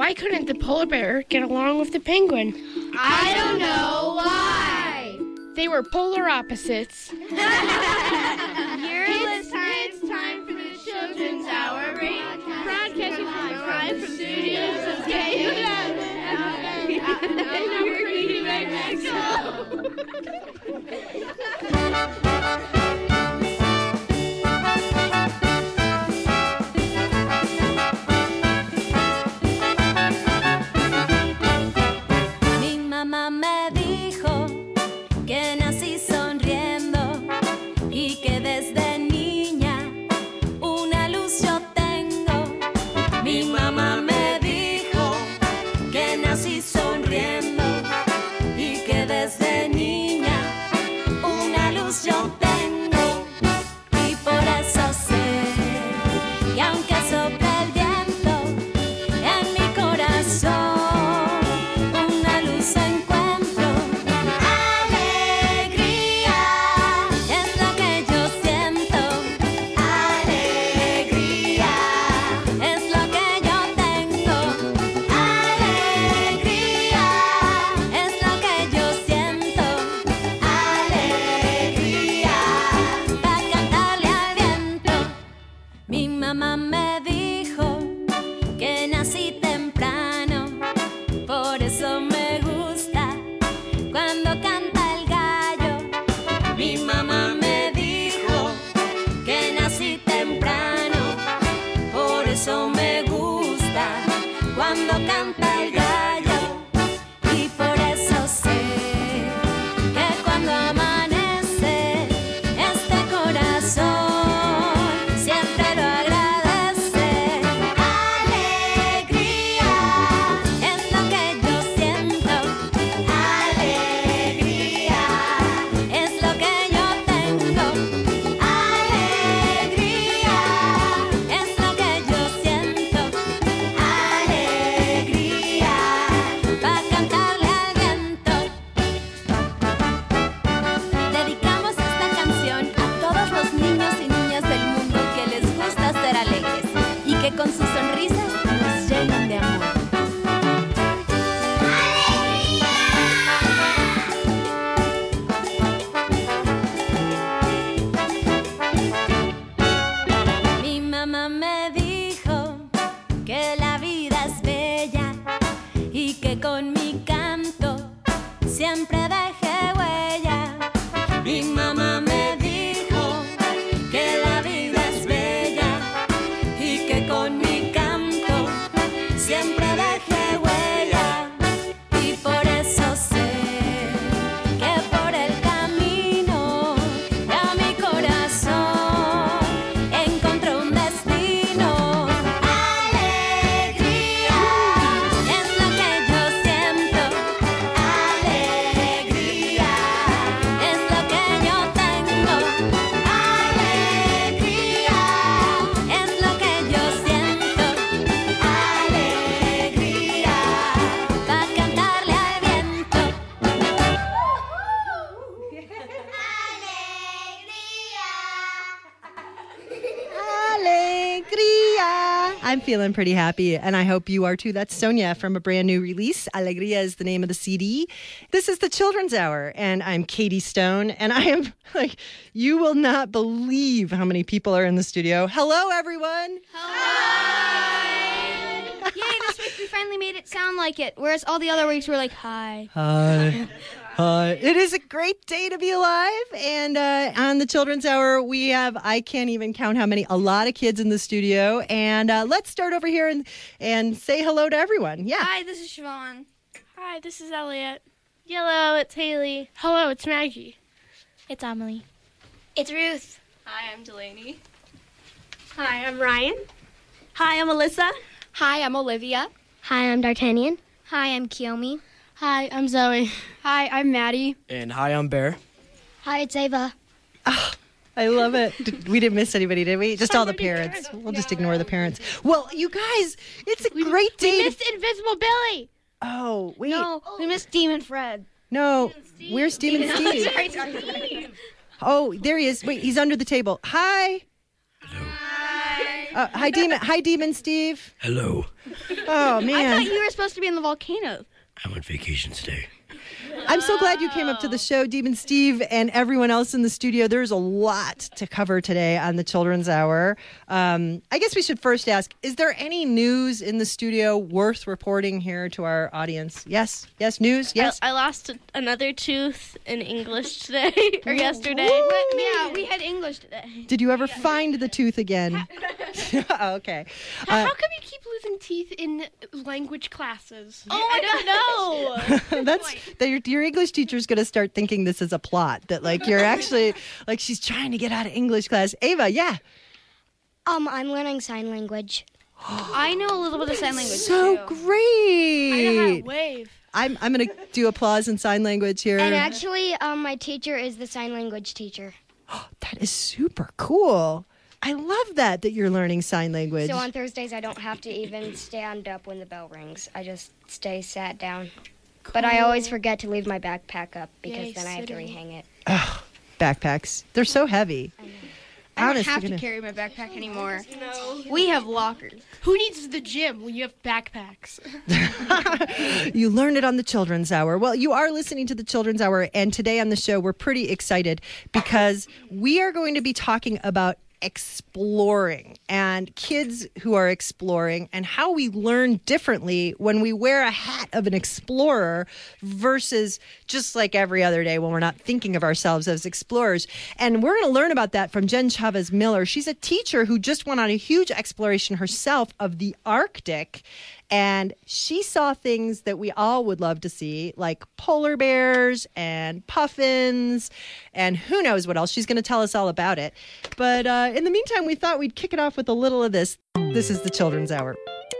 Why couldn't the polar bear get along with the penguin? I don't know why. They were polar opposites. It's time for the Children's Hour broadcasting live from studios of KUM in Albuquerque, Mexico. Mamá me dijo que nací sonriendo y que desde niña una luz yo tengo. Mi mamá me dijo que nací sonriendo y que desde niña una luz yo tengo. Y por eso sé que aunque sople el viento en mi corazón, mamá me dijo que nací temprano, por eso me gusta cuando canta el gallo. Mi mamá me dijo que nací temprano, por eso me gusta cuando canta el gallo. Y por eso sé que cuando amanece este corazón siempre lo agradece. Alegría es lo que yo siento. Alegría es lo que yo tengo. Alegría es lo que yo siento. Alegría para cantarle al viento. Dedicamos esta canción a todos los niños y niñas del mundo que les gusta ser alegres y que con sus sonrisas nos llenan de amor. Mi mamá me dijo que la vida es bella y que con mi canto siempre dejé huella. Mi mamá me dijo que la vida es bella y que con mi canto siempre dejé huella. Y por eso sé que por el camino a mi corazón encontré un destino. Alegría es lo que yo siento. Alegría es lo que yo tengo. Alegría es lo que yo siento. Alegría para cantarle al viento. Alegría. I'm feeling pretty happy, and I hope you are too. That's Sonia from a brand new release. Alegría is the name of the CD. This is the Children's Hour, and I'm Katie Stone, and I am like, you will not believe how many people are in the studio. Hello, everyone. Hi! Yay, this week we finally made it sound like it, whereas all the other weeks we were like, hi. Hi. Hi. It is a great day to be alive. And on the Children's Hour, we have, I can't even count how many, a lot of kids in the studio. And let's start over here and say hello to everyone. Yeah. Hi, this is Siobhan. Hi, this is Elliot. Hello, it's Haley. Hello, it's Maggie. It's Emily. It's Ruth. Hi, I'm Delaney. Hi, I'm Ryan. Hi, I'm Alyssa. Hi, I'm Olivia. Hi, I'm D'Artagnan. Hi, I'm Kiyomi. Hi, I'm Zoe. Hi, I'm Maddie. And hi, I'm Bear. Hi, it's Ava. Oh, I love it. We didn't miss anybody, did we? Just all the parents. We'll just ignore the parents. Well, you guys, it's a great day. We missed Invisible Billy. Oh, wait. No, we missed Demon Fred. No, where's Steve and Steve? Sorry. Oh, there he is. Wait, he's under the table. Hi. Hello. Hi. Hi, Demon Steve. Hello. Oh, I man. thought you were supposed to be in the volcano. I'm on vacation today. I'm so glad you came up to the show, Demon Steve, and everyone else in the studio. There's a lot to cover today on the Children's Hour. I guess we should first ask, is there any news in the studio worth reporting here to our audience? Yes? Yes, news? Yes? I lost another tooth in English today or yesterday. Yeah, we had English today. Did you ever find the tooth again? Okay. How come you keep losing teeth in language classes? Oh, I don't know. Your English teacher's going to start thinking this is a plot, that like you're actually, like she's trying to get out of English class. Ava, yeah. I'm learning sign language. I know a little bit of sign language So too. great. I know how to wave. I'm going to do applause in sign language here. And actually, my teacher is the sign language teacher. That is super cool. I love that you're learning sign language. So on Thursdays, I don't have to even stand up when the bell rings. I just stay sat down. But I always forget to leave my backpack up because then I have to rehang it. Backpacks. They're so heavy. I don't have to carry my backpack anymore. No. We have lockers. Who needs the gym when you have backpacks? You learned it on the Children's Hour. Well, you are listening to the Children's Hour, and today on the show, we're pretty excited because we are going to be talking about exploring and kids who are exploring and how we learn differently when we wear a hat of an explorer versus just like every other day when we're not thinking of ourselves as explorers. And we're going to learn about that from Jen Chavez Miller. She's a teacher who just went on a huge exploration herself of the Arctic. And she saw things that we all would love to see, like polar bears and puffins and who knows what else. She's going to tell us all about it. But in the meantime, we thought we'd kick it off with a little of this. This is the Children's Hour.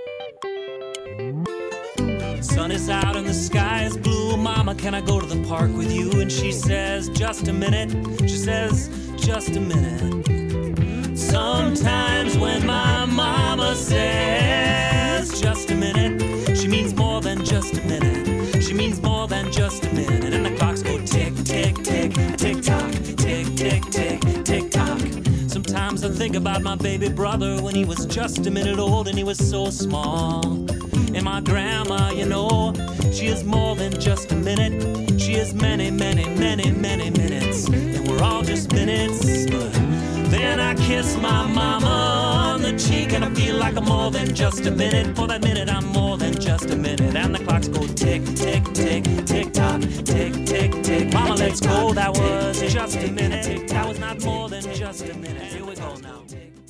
Sun is out and the sky is blue. Mama, can I go to the park with you? And she says, just a minute. She says, just a minute. Sometimes when my mama says, just a minute, she means more than just a minute. She means more than just a minute. And the clocks go tick, tick, tick, tick, tock, tick, tick, tick, tick, tock. Sometimes I think about my baby brother when he was just a minute old and he was so small. And my grandma, you know, she is more than just a minute. She is many, many, many, many minutes. And we're all just minutes. Then I kiss my mama on the cheek and I feel like I'm more than just a minute. For that minute, I'm more than just a minute. And the clocks go tick, tick, tick, tick, tock, tick, tick, tick. Mama, let's go. That was just a minute. That was not more than just a minute. Here we go now.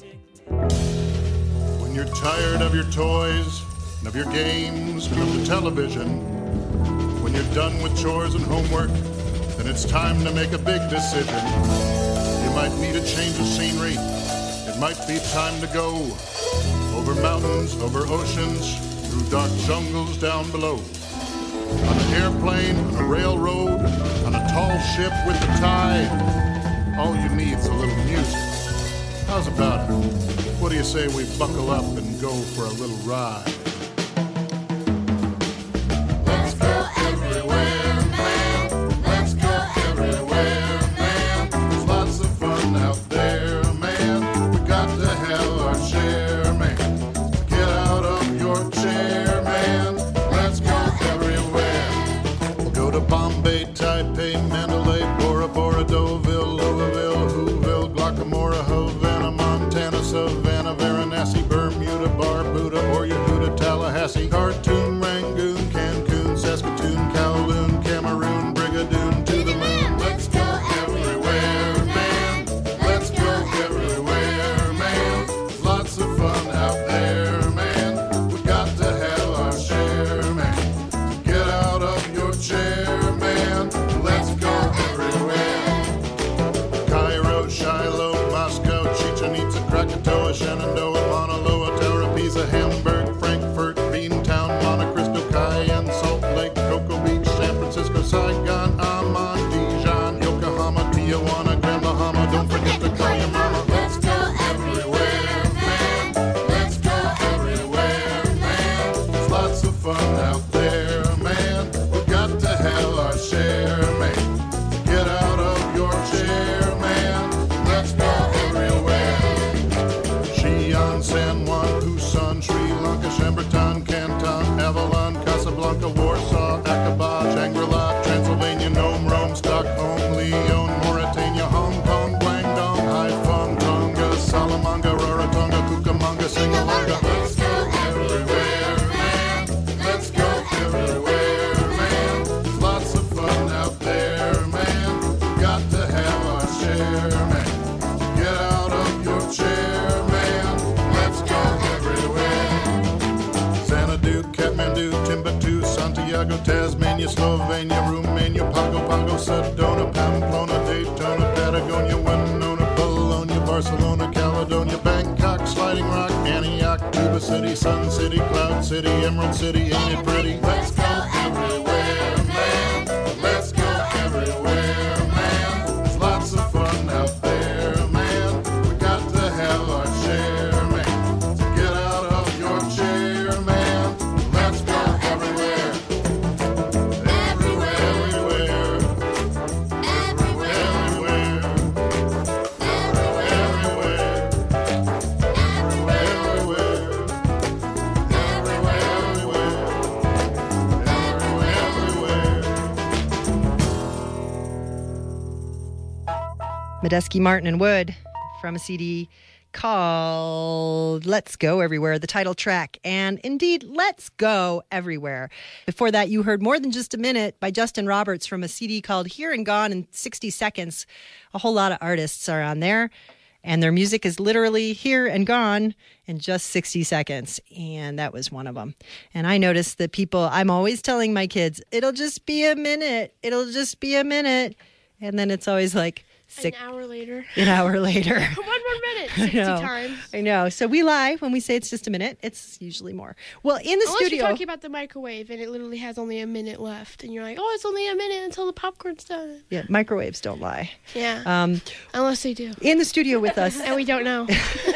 When you're tired of your toys and of your games and of the television, when you're done with chores and homework, then it's time to make a big decision. You might need a change of scenery. It might be time to go over mountains, over oceans, through dark jungles down below. On an airplane, on a railroad, on a tall ship with the tide, all you need's a little music. How's about it? What do you say we buckle up and go for a little ride? Let's go everywhere, man. Let's go everywhere, man. There's lots of fun out there, man. We got to have our share, man. Get out of your chair, man. Let's go everywhere. We'll go to Bombay, Taipei, Mandalay, Bora Bora, Deauville, Louisville, Whoville, Glockamora, Havana, Montana, Savannah, Varanasi, Bermuda, Barbuda, or Yehuda, Tallahassee, Khartoum, Rangoon, Cancun, Saskatoon, Kowloon, Cameroon, Brigadoon, to the moon. Let's go everywhere, man. Let's go everywhere, man. Lots of fun out there, man. We got to have our share, man. Get out of your chair, man. Let's go everywhere. Cairo, Shiloh, Moscow, Chichen Itza, Krakatoa, Shenandoah, Mauna Loa, Tara, Pisa, Hamburg, Frankfurt, Beantown, Monte Cristo, Cayenne, Salt Lake, Cocoa Beach, San Francisco, Saigon, Amman, Dijon, Yokohama, Tijuana, Grand Bahama. Don't forget to call your mama. Let's go everywhere, man. Let's go everywhere, man. There's lots of fun out there, man. We've got to have our share, man. Get out of your chair, man. Let's go everywhere. Xi'an, Santiago, Tasmania, Slovenia, Romania, Pago Pago, Sedona, Pamplona, Daytona, Patagonia, Winona, Bologna, Barcelona, Caledonia, Bangkok, Sliding Rock, Antioch, Tuba City, Sun City, Cloud City, Emerald City, ain't it pretty? Let's go everywhere, man. Let's go everywhere, man. There's lots of fun out there, man. We got to have our share, man. So get out of your chair, man. Let's go everywhere. Everywhere, everywhere. Everywhere, everywhere. Medeski, Martin, and Wood from a CD called Let's Go Everywhere, the title track. And indeed, Let's Go Everywhere. Before that, you heard More Than Just a Minute by Justin Roberts from a CD called Here and Gone in 60 Seconds. A whole lot of artists are on there, and their music is literally here and gone in just 60 seconds. And that was one of them. And I noticed that I'm always telling my kids, it'll just be a minute. It'll just be a minute. And then it's always like, An hour later. An hour later. 1 more minute, 60 times. I know. So we lie when we say it's just a minute. It's usually more. Well, in the Unless studio. you're talking about the microwave and it literally has only a minute left. And you're like, oh, it's only a minute until the popcorn's done. Yeah, microwaves don't lie. Yeah. Unless they do. In the studio with us. And we don't know.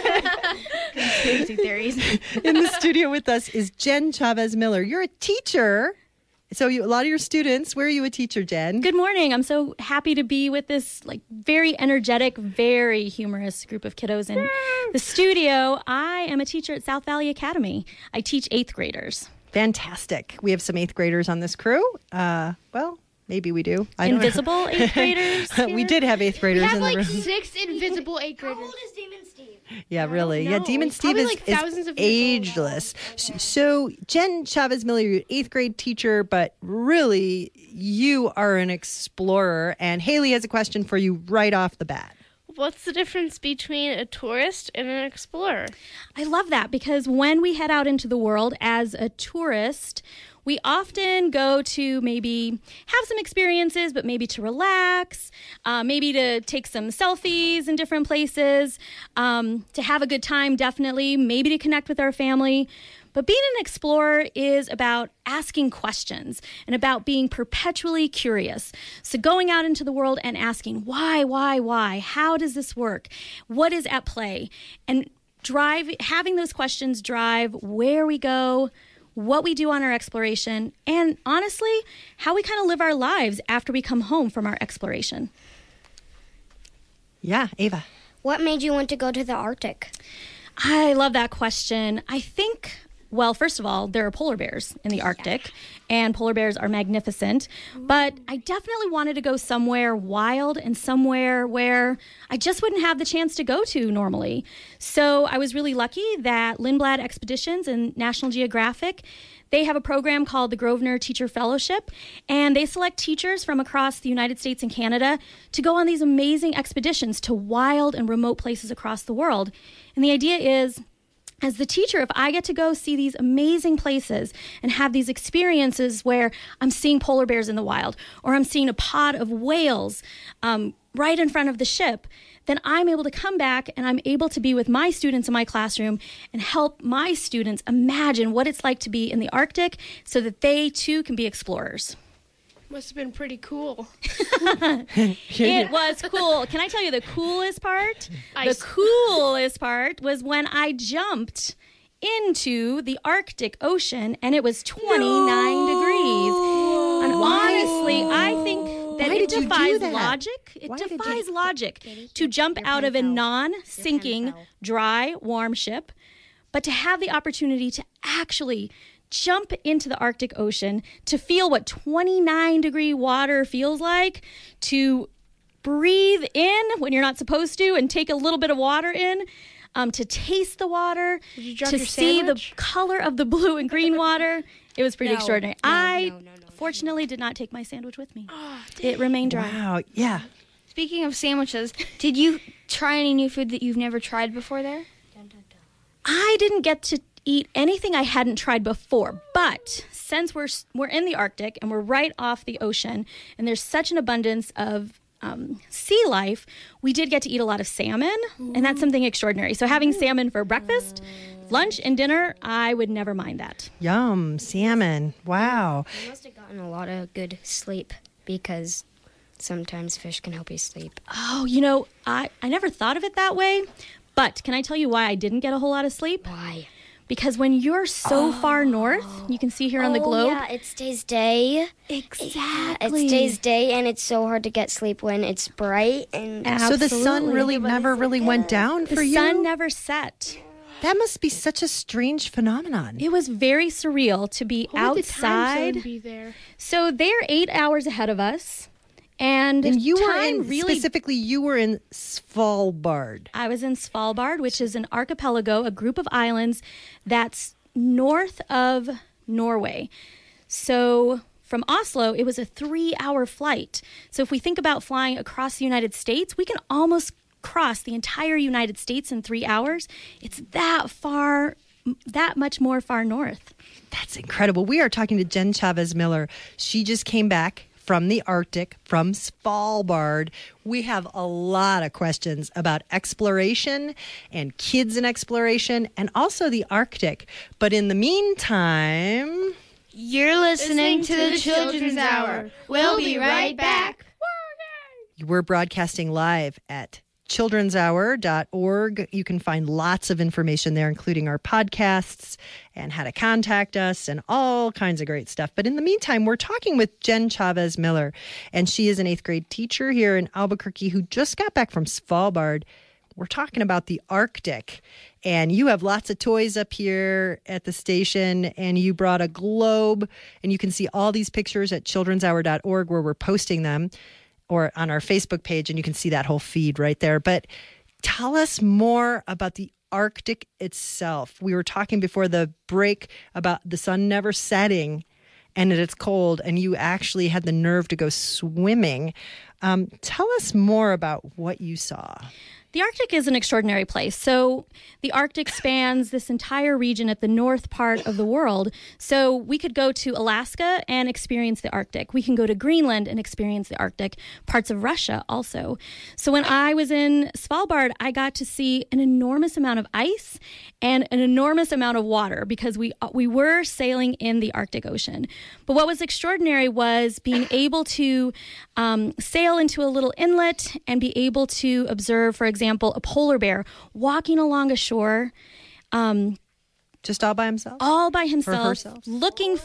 Conspiracy theories. In the studio with us is Jen Chavez Miller. You're a teacher. So a lot of your students, where are you a teacher, Jen? Good morning. I'm so happy to be with this very energetic, very humorous group of kiddos in the studio. I am a teacher at South Valley Academy. I teach 8th graders. Fantastic. We have some 8th graders on this crew. Well, maybe we do. I don't know. Invisible 8th graders? We did have 8th graders We have in the room. 6 invisible 8th graders. How old is Demon Steve? Yeah, really. Yeah, Demon Steve Probably is thousands of years old. ageless. So, Jen Chavez Miller, you're an 8th grade teacher, but really, you are an explorer. And Haley has a question for you right off the bat. What's the difference between a tourist and an explorer? I love that because when we head out into the world as a tourist, we often go to maybe have some experiences, but maybe to relax, maybe to take some selfies in different places, to have a good time, definitely, maybe to connect with our family. But being an explorer is about asking questions and about being perpetually curious. So going out into the world and asking, why? How does this work? What is at play? And having those questions drive where we go, what we do on our exploration, and honestly, how we kind of live our lives after we come home from our exploration. Yeah, Ava. What made you want to go to the Arctic? I love that question. I think, well, first of all, there are polar bears in the Arctic, and polar bears are magnificent. But I definitely wanted to go somewhere wild and somewhere where I just wouldn't have the chance to go to normally. So I was really lucky that Lindblad Expeditions and National Geographic, they have a program called the Grosvenor Teacher Fellowship, and they select teachers from across the United States and Canada to go on these amazing expeditions to wild and remote places across the world. And the idea is, as the teacher, if I get to go see these amazing places and have these experiences where I'm seeing polar bears in the wild, or I'm seeing a pod of whales right in front of the ship, then I'm able to come back and I'm able to be with my students in my classroom and help my students imagine what it's like to be in the Arctic so that they too can be explorers. Must have been pretty cool. It was cool. Can I tell you the coolest part? The coolest part was when I jumped into the Arctic Ocean and it was 29 degrees. And honestly, I think that it defies logic. It defies logic to jump out of a non-sinking, dry, warm ship, but to have the opportunity to actually jump into the Arctic Ocean, to feel what 29-degree water feels like, to breathe in when you're not supposed to and take a little bit of water in, to taste the water, to see the color of the blue and green water. It was pretty extraordinary. I fortunately did not take my sandwich with me. It remained dry. Wow, yeah. Speaking of sandwiches, did you try any new food that you've never tried before there? I didn't get to eat anything I hadn't tried before. But since we're in the Arctic and we're right off the ocean, and there's such an abundance of sea life, we did get to eat a lot of salmon, and that's something extraordinary. So having salmon for breakfast, lunch, and dinner, I would never mind that. Yum, salmon. Wow. You must have gotten a lot of good sleep because sometimes fish can help you sleep. Oh, I never thought of it that way. But can I tell you why I didn't get a whole lot of sleep? Why? Because when you're so far north, you can see here on the globe. Yeah, it stays day. Exactly. It stays day, and it's so hard to get sleep when it's bright. And So the sun really never really went down for you? The sun never set. That must be such a strange phenomenon. It was very surreal to be What would the time outside. zone be there? So they're 8 hours ahead of us. And you were time in, really, specifically, you were in Svalbard. I was in Svalbard, which is an archipelago, a group of islands that's north of Norway. So from Oslo, it was a 3-hour flight. So if we think about flying across the United States, we can almost cross the entire United States in 3 hours. It's that much more far north. That's incredible. We are talking to Jen Chavez Miller. She just came back from the Arctic, from Svalbard. We have a lot of questions about exploration and kids in exploration and also the Arctic. But in the meantime, You're listening to the Children's Hour. We'll be right back. we're broadcasting live at childrenshour.org. You can find lots of information there, including our podcasts and how to contact us and all kinds of great stuff. But in the meantime, we're talking with Jen Chavez Miller, and she is an 8th grade teacher here in Albuquerque who just got back from Svalbard. We're talking about the Arctic, and you have lots of toys up here at the station, and you brought a globe, and you can see all these pictures at childrenshour.org where we're posting them, or on our Facebook page, and you can see that whole feed right there. But tell us more about the Arctic itself. We were talking before the break about the sun never setting and that it's cold, and you actually had the nerve to go swimming. Tell us more about what you saw. The Arctic is an extraordinary place. So the Arctic spans this entire region at the north part of the world. So we could go to Alaska and experience the Arctic. We can go to Greenland and experience the Arctic, parts of Russia also. So when I was in Svalbard, I got to see an enormous amount of ice and an enormous amount of water because we were sailing in the Arctic Ocean. But what was extraordinary was being able to sail into a little inlet and be able to observe, for example, a polar bear walking along a shore. Just all by himself? All by himself, or herself? looking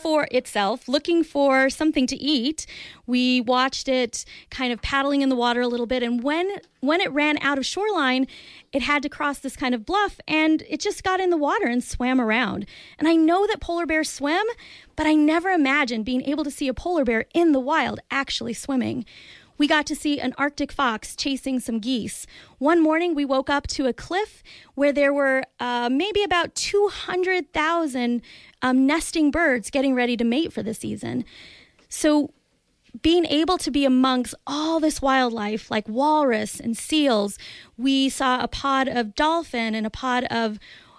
for something to eat. We watched it kind of paddling in the water a little bit, and when it ran out of shoreline, it had to cross this kind of bluff, and it just got in the water and swam around. And I know that polar bears swim, but I never imagined being able to see a polar bear in the wild actually swimming. We got to see an Arctic fox chasing some geese. One morning, we woke up to a cliff where there were maybe about 200,000 nesting birds getting ready to mate for the season. So being able to be amongst all this wildlife like walrus and seals, we saw a pod of dolphin and a pod of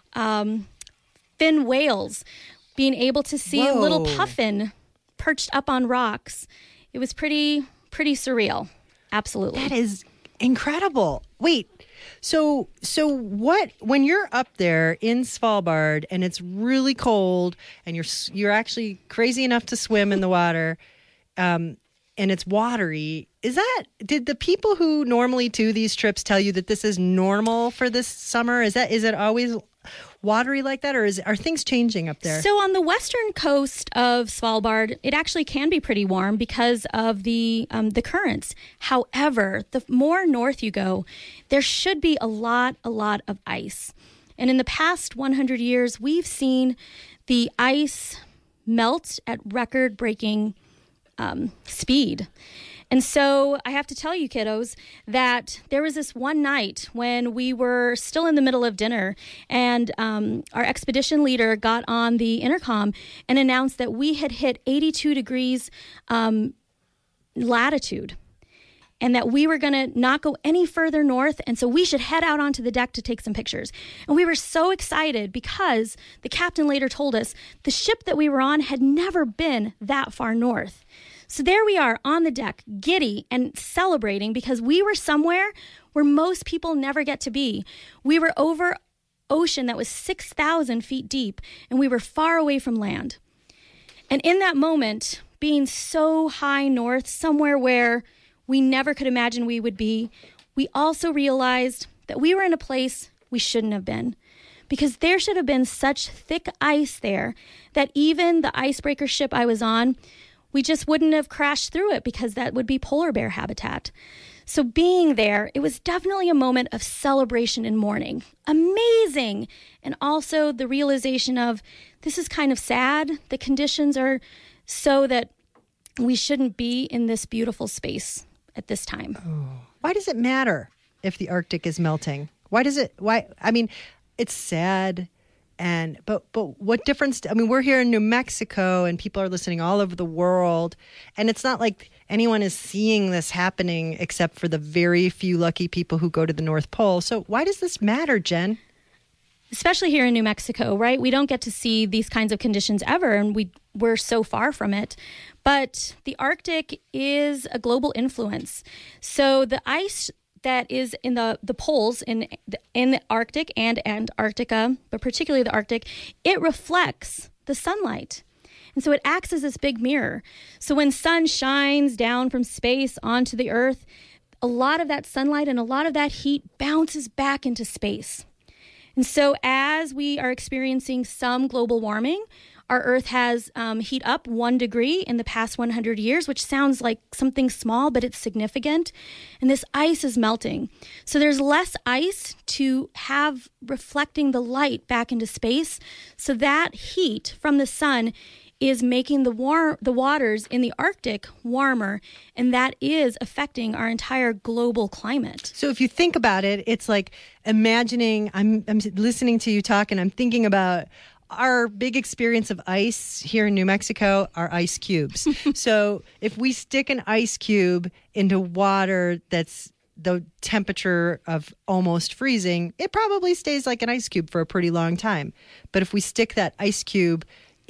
fin whales, being able to see a little puffin perched up on rocks. It was pretty surreal. Absolutely. That is incredible. Wait, so what, when you're up there in Svalbard and it's really cold and you're actually crazy enough to swim in the water, and it's watery, did the people who normally do these trips tell you that this is normal for this summer? Is it always watery like that, or are things changing up there? So on the western coast of Svalbard, it actually can be pretty warm because of the currents. However, the more north you go, there should be a lot of ice. And in the past 100 years, we've seen the ice melt at record-breaking speed. And so I have to tell you, kiddos, that there was this one night when we were still in the middle of dinner, and our expedition leader got on the intercom and announced that we had hit 82 degrees latitude. and that we were going to not go any further north. And so we should head out onto the deck to take some pictures. And we were so excited because the captain later told us the ship that we were on had never been that far north. So there we are on the deck, giddy and celebrating because we were somewhere where most people never get to be. We were over ocean that was 6,000 feet deep, and we were far away from land. And in that moment, being so high north, somewhere where we never could imagine we would be, we also realized that we were in a place we shouldn't have been, because there should have been such thick ice there that even the icebreaker ship I was on, we just wouldn't have crashed through it because that would be polar bear habitat. So being there, it was definitely a moment of celebration and mourning. Amazing. And also the realization of this is kind of sad. The conditions are so that we shouldn't be in this beautiful space at this time. Oh. Why does it matter if the Arctic is melting? I mean, it's sad. But what difference? I mean, we're here in New Mexico and people are listening all over the world. And it's not like anyone is seeing this happening except for the very few lucky people who go to the North Pole. So why does this matter, Jen? Especially here in New Mexico, right? We don't get to see these kinds of conditions ever, and we're so far from it. But the Arctic is a global influence. So the ice that is in the poles in the Arctic and Antarctica, but particularly the Arctic, it reflects the sunlight. And so it acts as this big mirror. So when sun shines down from space onto the Earth, a lot of that sunlight and a lot of that heat bounces back into space. And so as we are experiencing some global warming, our Earth has heat up 1 degree in the past 100 years, which sounds like something small, but it's significant. And this ice is melting. So there's less ice to have reflecting the light back into space. So that heat from the sun is making the waters in the Arctic warmer, and that is affecting our entire global climate. So if you think about it, it's like imagining, I'm listening to you talk, and I'm thinking about our big experience of ice here in New Mexico are ice cubes. So if we stick an ice cube into water that's the temperature of almost freezing, it probably stays like an ice cube for a pretty long time. But if we stick that ice cube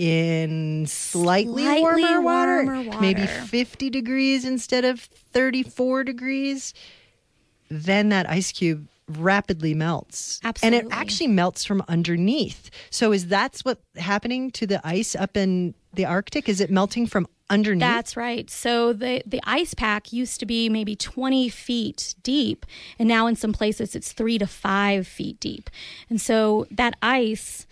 in slightly warmer water, maybe 50 degrees instead of 34 degrees, then that ice cube rapidly melts. Absolutely. And it actually melts from underneath. So that's what's happening to the ice up in the Arctic? Is it melting from underneath? That's right. So the ice pack used to be maybe 20 feet deep, and now in some places it's 3 to 5 feet deep. And so that ice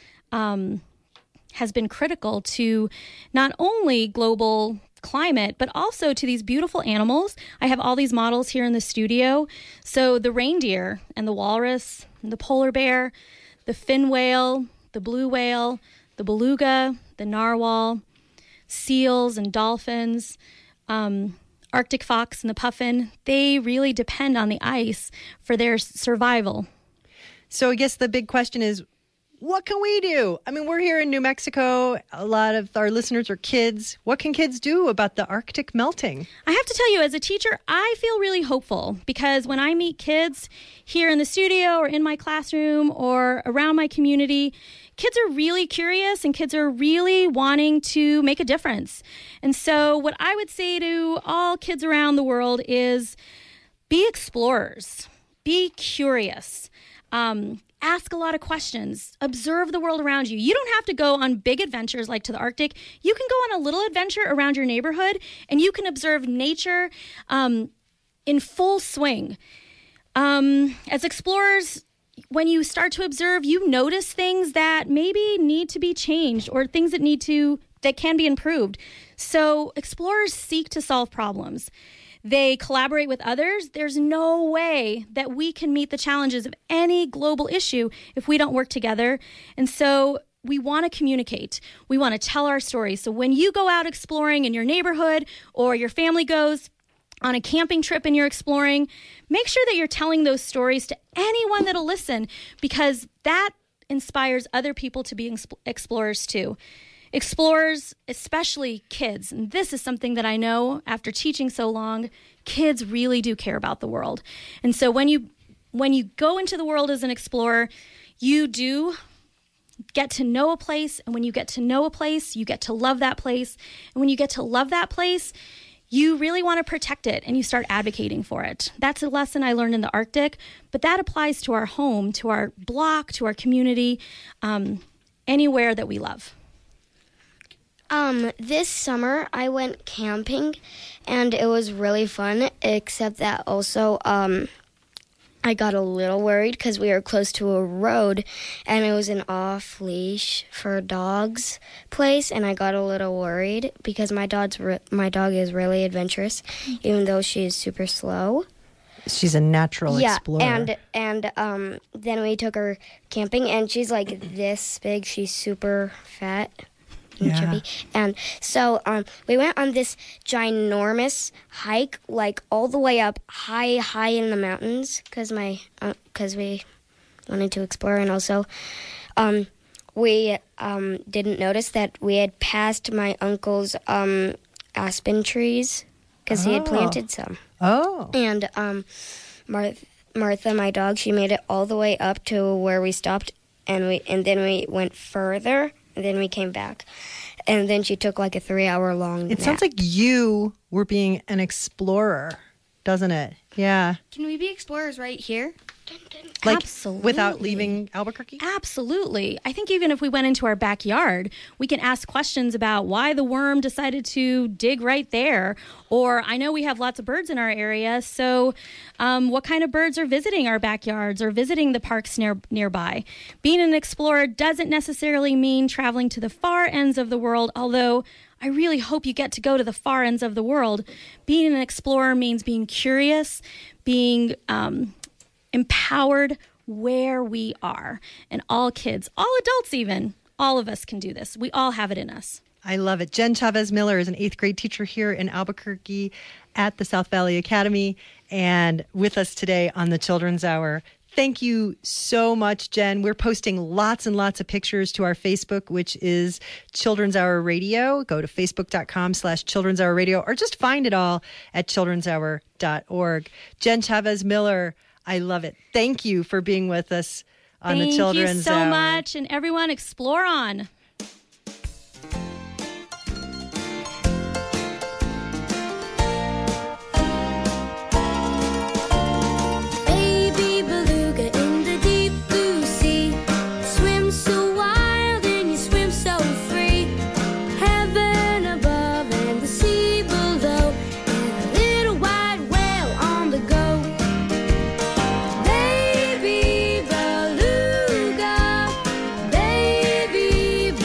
has been critical to not only global climate, but also to these beautiful animals. I have all these models here in the studio. So the reindeer and the walrus, and the polar bear, the fin whale, the blue whale, the beluga, the narwhal, seals and dolphins, Arctic fox and the puffin, they really depend on the ice for their survival. So I guess the big question is, what can we do? I mean, we're here in New Mexico. A lot of our listeners are kids. What can kids do about the Arctic melting? I have to tell you, as a teacher, I feel really hopeful because when I meet kids here in the studio or in my classroom or around my community, kids are really curious and kids are really wanting to make a difference. And so what I would say to all kids around the world is be explorers, be curious. Ask a lot of questions. Observe the world around you. You don't have to go on big adventures like to the Arctic. You can go on a little adventure around your neighborhood, and you can observe nature in full swing. As explorers, when you start to observe, you notice things that maybe need to be changed or things that can be improved. So explorers seek to solve problems. They collaborate with others. There's no way that we can meet the challenges of any global issue if we don't work together. And so we want to communicate. We want to tell our stories. So when you go out exploring in your neighborhood or your family goes on a camping trip and you're exploring, make sure that you're telling those stories to anyone that'll listen, because that inspires other people to be explorers too. Explorers, especially kids, and this is something that I know after teaching so long, kids really do care about the world. And so when you go into the world as an explorer, you do get to know a place, and when you get to know a place, you get to love that place. And when you get to love that place, you really want to protect it and you start advocating for it. That's a lesson I learned in the Arctic, but that applies to our home, to our block, to our community, anywhere that we love. This summer I went camping and it was really fun, except that also, I got a little worried because we were close to a road and it was an off-leash for dogs place, and I got a little worried because my dog is really adventurous, even though she is super slow. She's a natural explorer. And then we took her camping, and she's like this big. She's super fat. Chubby. And so we went on this ginormous hike, like all the way up high in the mountains, because we wanted to explore. And also we didn't notice that we had passed my uncle's aspen trees because he had planted some. And Martha, my dog, she made it all the way up to where we stopped, and then we went further. And then we came back. And then she took like a 3-hour long nap. It sounds like you were being an explorer, doesn't it? Yeah. Can we be explorers right here? Like, Absolutely. without leaving Albuquerque? Absolutely. I think even if we went into our backyard, we can ask questions about why the worm decided to dig right there. Or I know we have lots of birds in our area, so what kind of birds are visiting our backyards or visiting the parks nearby? Being an explorer doesn't necessarily mean traveling to the far ends of the world, although I really hope you get to go to the far ends of the world. Being an explorer means being curious, being empowered where we are. And all kids, all adults even, all of us can do this. We all have it in us. I love it. Jen Chavez Miller is an 8th grade teacher here in Albuquerque at the South Valley Academy and with us today on the Children's Hour. Thank you so much, Jen. We're posting lots and lots of pictures to our Facebook, which is Children's Hour Radio. Go to facebook.com/Children's Hour Radio, or just find it all at childrenshour.org. Jen Chavez Miller, I love it. Thank you for being with us on the Children's Hour. Thank you so much. And everyone, explore on. Baby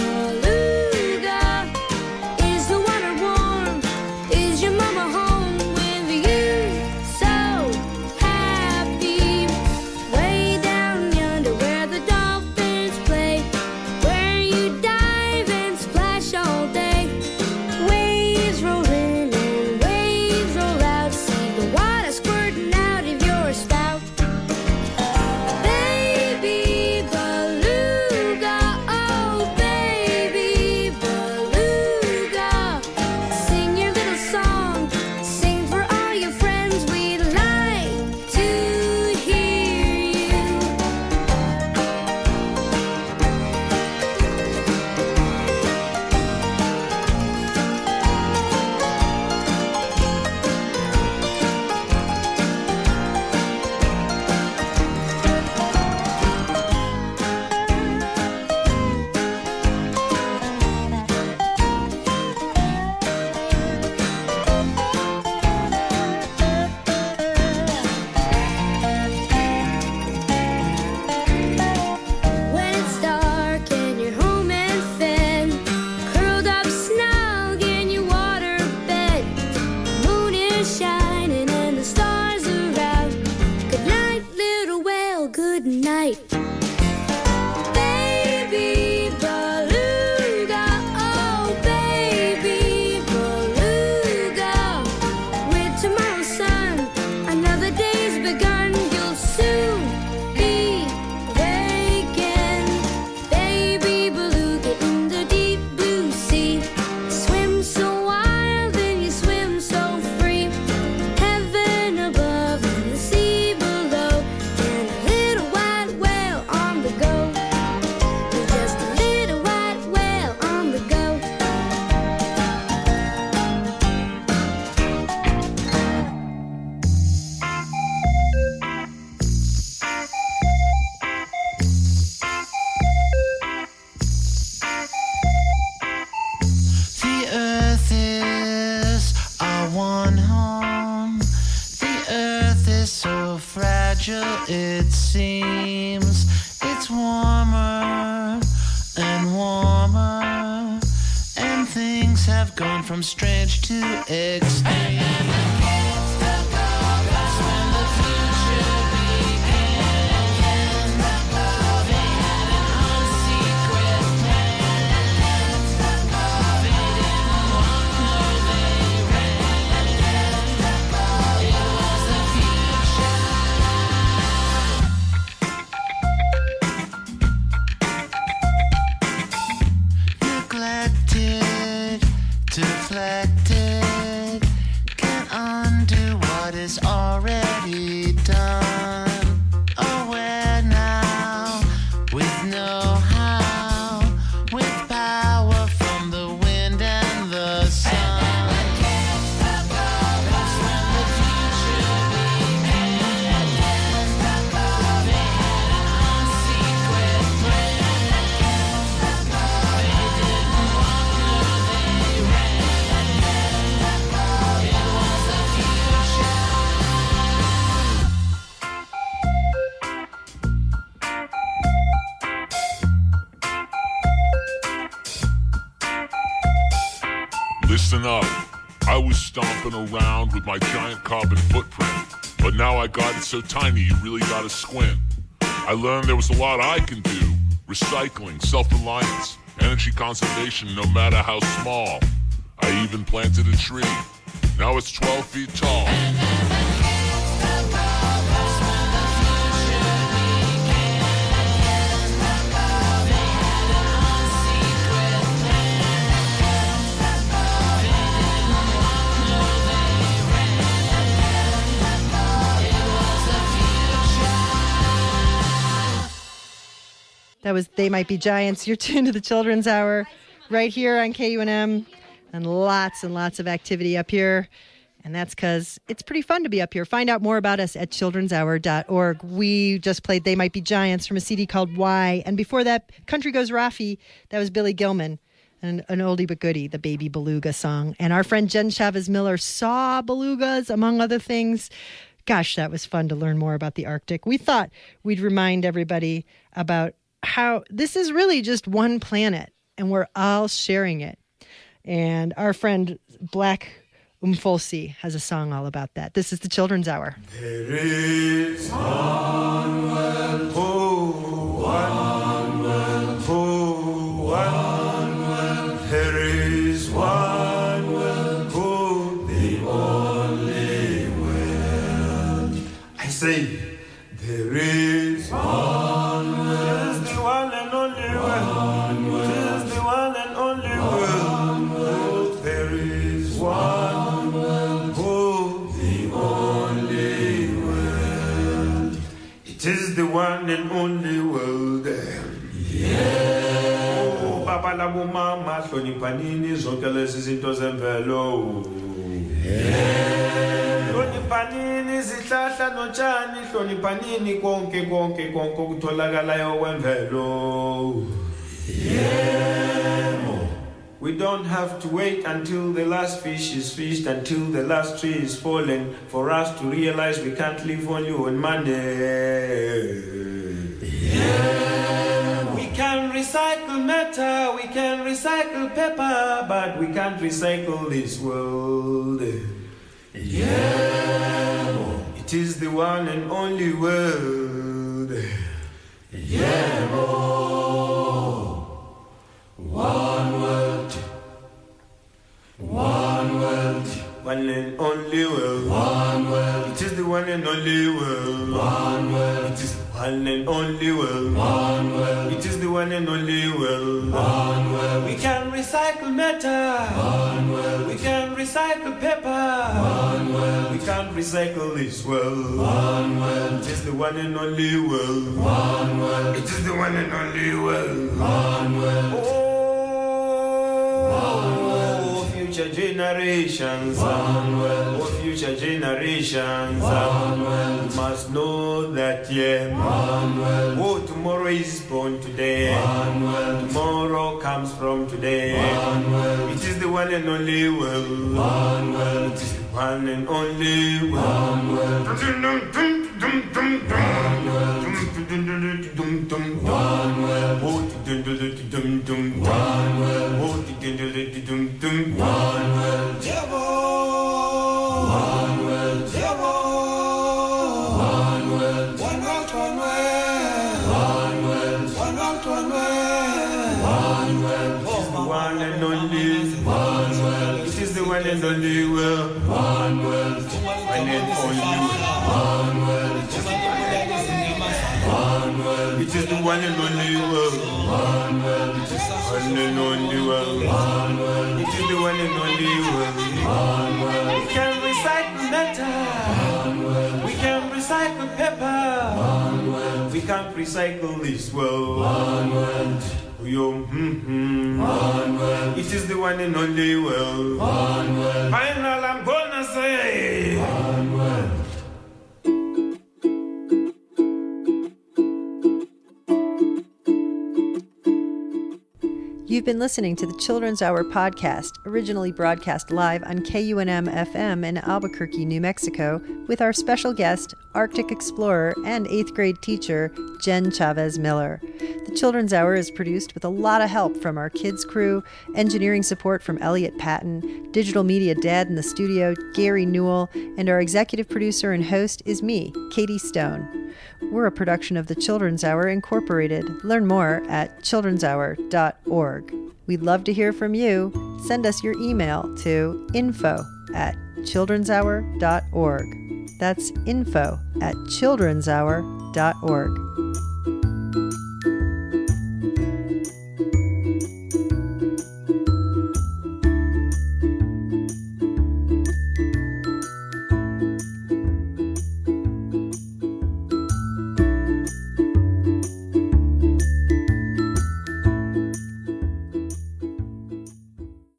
it seems it's warmer and warmer, and things have gone from strange to extreme. That's when the future began. They had an unsecret plan. They didn't walk, no, they ran. It was the future. Neglected, deflected, can't undo what is already done. Aware now, with know-how, with power from the wind and the sun. That's when the future began. They had an unsecret plan. They didn't walk, no, they ran. It was the future. Listen up. I was stomping around with my giant carbon footprint, but now I got it so tiny you really gotta squint. I learned there was a lot I can do. Recycling, self-reliance, energy conservation no matter how small. I even planted a tree. Now it's 12 feet tall. That was They Might Be Giants. You're tuned to the Children's Hour right here on KUNM, and lots of activity up here. And that's because it's pretty fun to be up here. Find out more about us at childrenshour.org. We just played They Might Be Giants from a CD called Why. And before that, Country Goes Raffy. That was Billy Gilman, and an oldie but goodie, the Baby Beluga song. And our friend Jen Chavez Miller saw belugas, among other things. Gosh, that was fun to learn more about the Arctic. We thought we'd remind everybody about how this is really just one planet, and we're all sharing it. And our friend Black Umfolsi has a song all about that. This is the Children's Hour. There is one world, oh, one world, oh, one world. There is one world, oh, the only world. I say, there is one world, tis the one and only world, tis the one and only world. Oh, there is one world, oh, the only world. It is the one and only world. Yeah. Oh, Baba la mama, hloniphanini zonke lezi zinto zemvelo. Yeah. Hloniphanini izihlahla notshani, hloniphanini konke okutholakalayo kwemvelo. Yeah. We don't have to wait until the last fish is fished, until the last tree is fallen, for us to realize we can't live only on money. Yeah. We can recycle matter, we can recycle paper, but we can't recycle this world. Yeah. It is the one and only world. Yeah. One world, one world, one and only world, one world. It is the one and only world, one world. It is the one and only world, one world. It is the one and only world, one world. We can recycle matter, one world. We can recycle paper, one world. We can't recycle this world, one world. It is the one and only world, one world. It is the one and only world, one world. Oh, future generations, one world. Oh, future generations, one world. Must know that, yeah, one world. Oh, tomorrow is born today, one world. Tomorrow comes from today, one world. It is the one and only world, one world. It is the one and only world, one world. It is the one and only well. One world. One and only one world. One world. It is the one and only world. One world. One and only world. One world. It is the one and only world. One world. We can recycle metal. One world. We can recycle paper. One world. We can't recycle this world. One world. One world. It is the one and only world. One world. Final, I'm gonna say one world. You've been listening to the Children's Hour podcast, originally broadcast live on KUNM FM in Albuquerque, New Mexico, with our special guest, Arctic explorer and 8th grade teacher, Jen Chavez Miller. The Children's Hour is produced with a lot of help from our kids crew, engineering support from Elliot Patton, digital media dad in the studio, Gary Newell, and our executive producer and host is me, Katie Stone. We're a production of the Children's Hour Incorporated. Learn more at childrenshour.org. We'd love to hear from you. Send us your email to info@childrenshour.org. That's info@childrenshour.org.